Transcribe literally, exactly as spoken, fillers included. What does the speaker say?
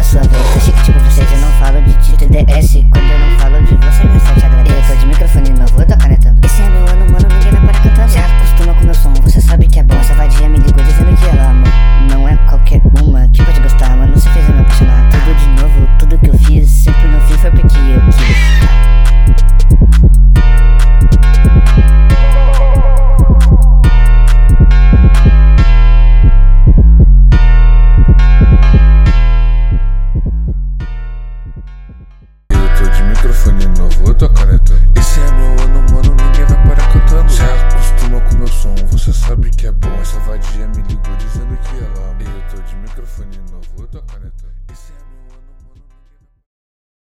sua vez. Eu chique tipo vocês, eu não falo de ti, T D S. Quando eu não falo de você, minha sorte agradece. Eu tô de microfone novo, eu tô canetando. Esse é meu ano, mano, ninguém vai parar cantando. Se acostuma com meu som, você sabe que é bom. Essa vadia me ligou dizendo que ela amou. Não é qualquer uma que pode gostar, mano, você fez eu me apaixonar. Tudo de novo, tudo que eu fiz, sempre no fim foi porque eu quis. Microfone novo, eu tô canetando. Esse é meu ano, mano, ninguém vai parar cantando. Se acostuma com meu som, você sabe que é bom. Essa vadia me ligou dizendo que ela ama. Eu tô de microfone novo, eu tô canetando. Esse é